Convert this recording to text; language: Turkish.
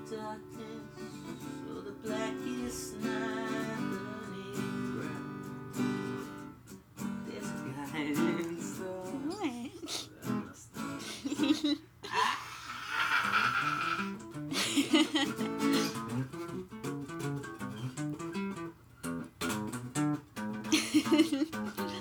darkness or the blackest night beneath. There's a guiding star. Ne?